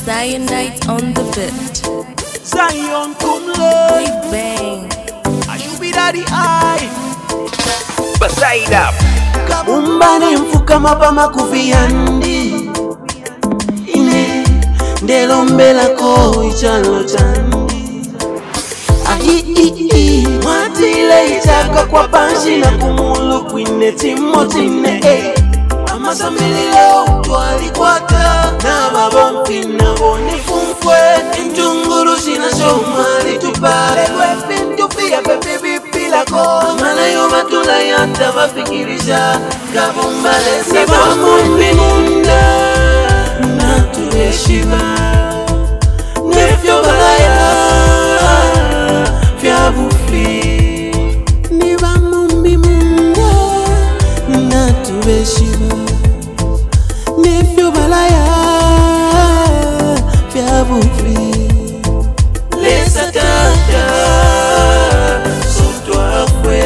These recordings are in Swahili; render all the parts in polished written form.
Cyanide on the bit. Zion Kumlo, We bang. and you be daddy I. Beside up. Kabumbane mfuka mapama kufiyandi ine ndelombela ko ichalo chandi ahi mwatile itaka kwa panshi na kumulu kwine timotine amasamililo twalikwata na babomfina bonifumfwe intunguru shina shomali tupare wefintufia pepibipilako malayo matula yata bafikirisha kabumbale sabamundi munda natueshiba nefyo balaya vyabufi nibamumbi munda natueshiba nefyo balaya vyabufi lesatata sotwafwe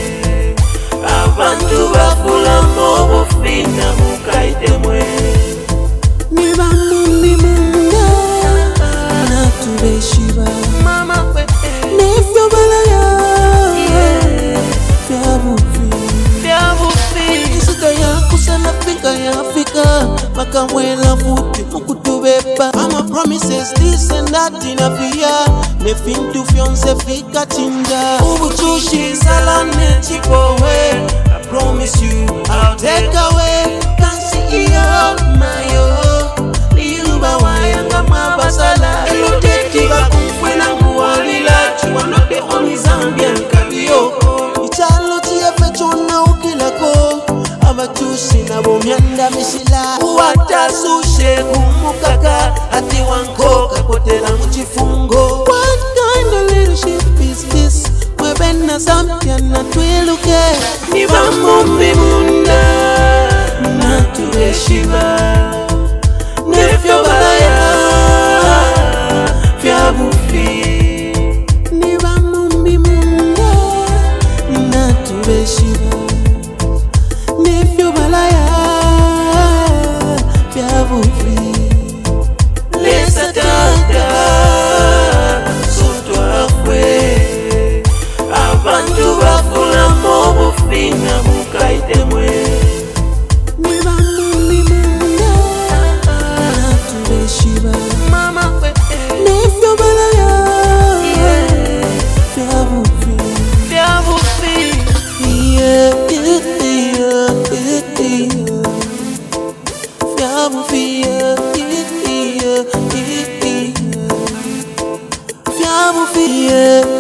abantu bafula mobufina mukaitemwe nibamundi munda natubeshiba nefyo balaya vyabufi isuka yakusana fika yafika makamwela futi mukutubeba ama promises this and that inafia nefintu fyonse fika chinda ubuchushi salane chipowe I promise you I'll take away kansi iyo mayo liuba wayanga mabasala eloteti bakumfwena nguwalila chiwanote oni Zambian kabio ichalo chiyafechona ukilako abachushi nabo myanda mishila uwatasushe kumukaka ati wankoka kotela muchifungo. What kind of leadership is this? Mwebena Zambian na twiluke nibamumbi munda natueshiba nefyo balaya vyabufi nibamumbi munda natueshiba nefyo balaya vyabufi lesatata sotwafwe abantu bafula mobufina mukaitemwe nibamundi munda natubeshiba nefyo balaya vyabufi vyabufi